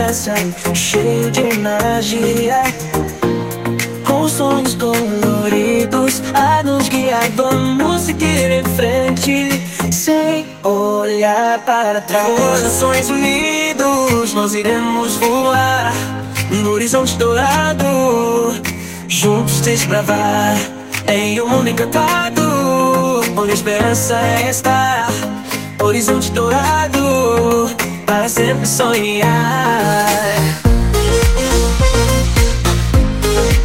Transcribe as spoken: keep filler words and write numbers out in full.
promessa, cheio de magia, com sonhos coloridos a nos guiar. Vamos seguir em frente, sem olhar para trás. Corações unidos, nós iremos voar no horizonte dourado, juntos desbravar em um mundo encantado, onde a esperança é estar. Horizonte dourado, para sempre sonhar.